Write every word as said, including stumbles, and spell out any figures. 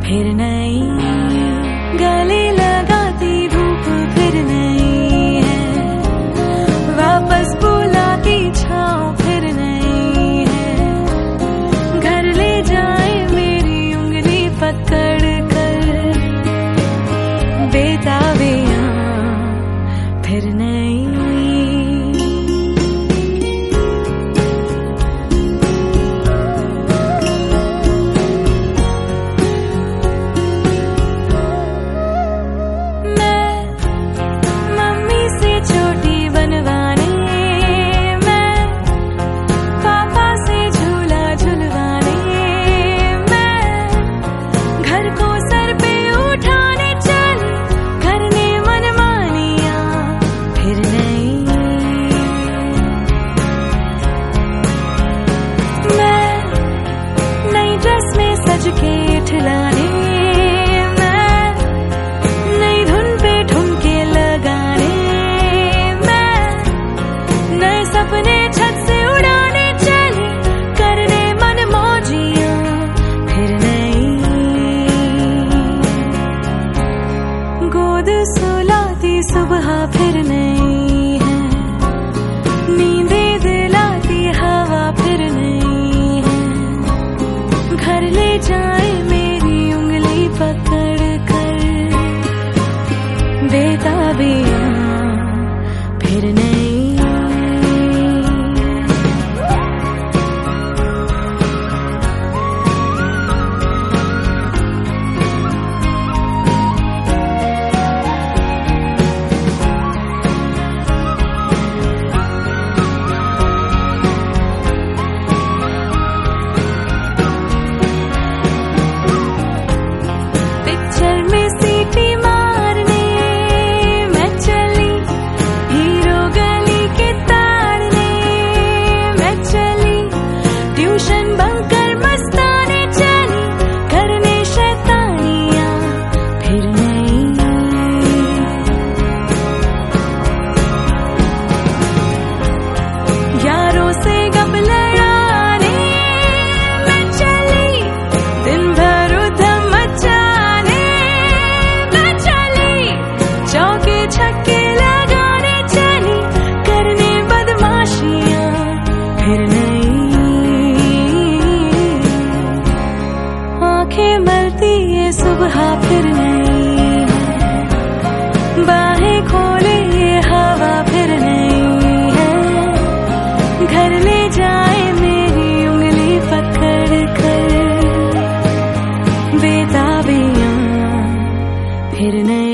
फिर नहीं, गले लगाती धूप फिर नहीं है, वापस बुलाती छाँव फिर नहीं है, घर ले जाए मेरी उंगली पकड़ कर, बेताबियां फिर नहीं। सज के ठिलाने मैं, नई धुन पे ठुमके लगाने मैं, नए सपने छत से उड़ाने चली, करने मन मौजियां फिर नहीं, गोद सुलाती सुबह फिर नहीं है, नींदे दिलाती हवा फिर नहीं है, घर ले जाए मेरी उंगली पकड़ कर, बेताबियां फिर नहीं। आंखें मलती ये सुबह फिर नहीं है, बाहें खोले ये हवा फिर नहीं है, घर ले जाए मेरी उंगली पकड़ कर, बेताबियां फिर नहीं।